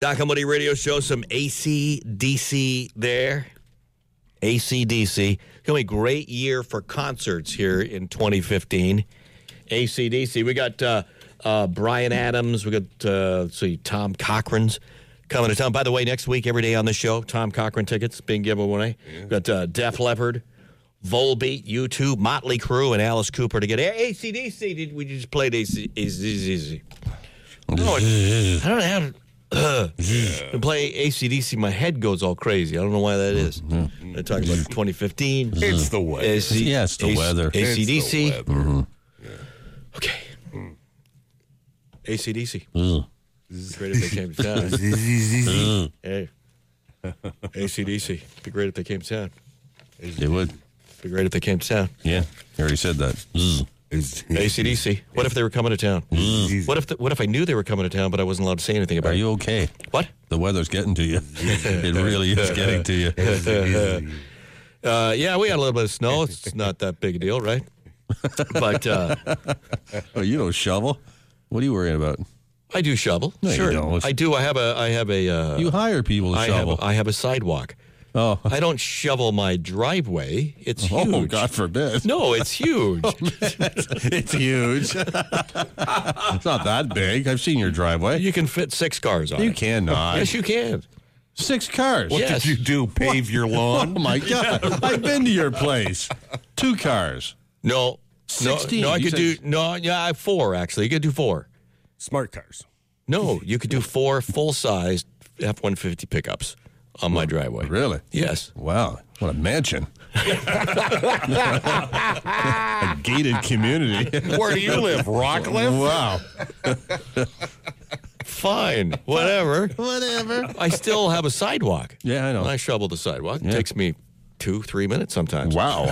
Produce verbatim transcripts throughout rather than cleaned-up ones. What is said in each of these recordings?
Doc and Woody Radio Show, some A C D C there. A C D C. It's going to be a great year for concerts here in twenty fifteen. A C D C. We got uh, uh, Bryan Adams. We got, uh, let's see, Tom Cochran's coming to town. By the way, next week, every day on the show, Tom Cochran tickets being given away. Yeah. We got uh, Def Leppard, Volbeat, U two, Motley Crue, and Alice Cooper to get A C D C. Did we just played A C D C? I don't know how to... Uh, yeah. To play A C D C, my head goes all crazy. I don't know why that is. Mm-hmm. I talk about twenty fifteen. It's the weather. A C- yeah, it's the A C- weather. A C D C. Mm-hmm. Yeah. Okay. Mm. A C D C. Mm. Great if they came to town. Hey. A C D C. Be great if they came to town. They would. Be great if they came to town. Yeah, you already said that. Mm. A C D C. What if they were coming to town? Mm. What if the, What if I knew they were coming to town, but I wasn't allowed to say anything about it? Are you okay? What? The weather's getting to you. It really is getting to you. uh, yeah, we had a little bit of snow. It's not that big a deal, right? But uh, oh, you don't shovel. What are you worrying about? I do shovel. No, sure, you don't. I do. I have a. I have a. Uh, you hire people to I shovel. Have, I have a sidewalk. Oh, I don't shovel my driveway. It's huge. Oh, God forbid. No, it's huge. It's huge. It's not that big. I've seen your driveway. You can fit six cars on you it. You cannot. Yes, you can. Six cars. What yes. did you do? Pave what? your lawn? Oh, my God. Yeah. I've been to your place. Two cars. No. sixteen. No, no I you could said... do, no, yeah, I have four, actually. You could do four. Smart cars. No, you could do four full-sized F one fifty pickups on my driveway. Really? Yes. Wow. What a mansion. A gated community. Where do you live? Rockcliffe? Wow. Fine. Whatever. Whatever. I still have a sidewalk. Yeah, I know. I shovel the sidewalk. It yeah. takes me two, three minutes sometimes. Wow.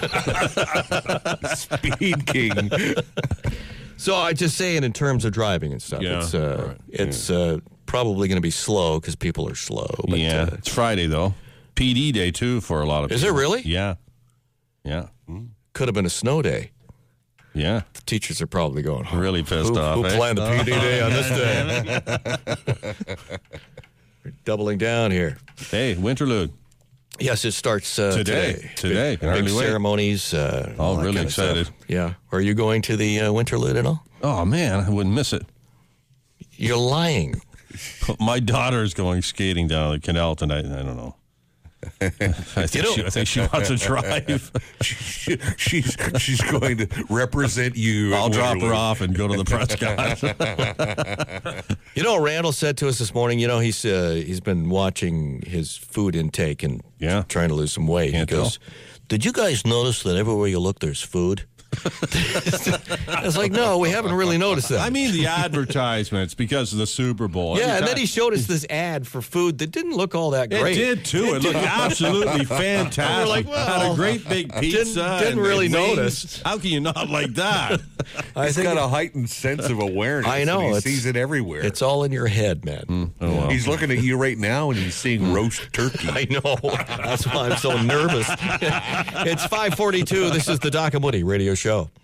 Speed king. So I just saying in terms of driving and stuff, yeah. it's uh, right. it's yeah. uh, probably going to be slow because people are slow. But, yeah, uh, it's Friday, though. P D day, too, for a lot of people. Is it really? Yeah. Yeah. Could have been a snow day. Yeah. The teachers are probably going, oh, really pissed who, off. Who eh? planned the P D day on this day? We're doubling down here. Hey, Winterlude. Yes, it starts uh, today. Today. Today. Big, big ceremonies. Uh, oh, really excited. Yeah. Are you going to the uh, Winterlude at all? Oh, man, I wouldn't miss it. You're lying. My daughter's going skating down the canal tonight. I don't know. I think, you know, she, I think she wants to drive. she, she's she's going to represent you. I'll drop her off and go to the Prescott. You know, Randall said to us this morning. You know, he's uh, he's been watching his food intake and yeah. trying to lose some weight. Can't he goes, tell. "Did you guys notice that everywhere you look, there's food?" I was like, no, we haven't really noticed that. I mean the advertisements because of the Super Bowl. Yeah, and then he showed us this ad for food that didn't look all that great. It did, too. It looked absolutely fantastic. We're like, well, had a great big pizza. Didn't, didn't really and notice. How can you not like that? He's got a heightened sense of awareness. I know. He sees it everywhere. It's all in your head, man. Mm, oh, well. He's looking at you right now, and he's seeing roast turkey. I know. That's why I'm so nervous. It's five forty-two. This is the Doc and Woody Radio Show.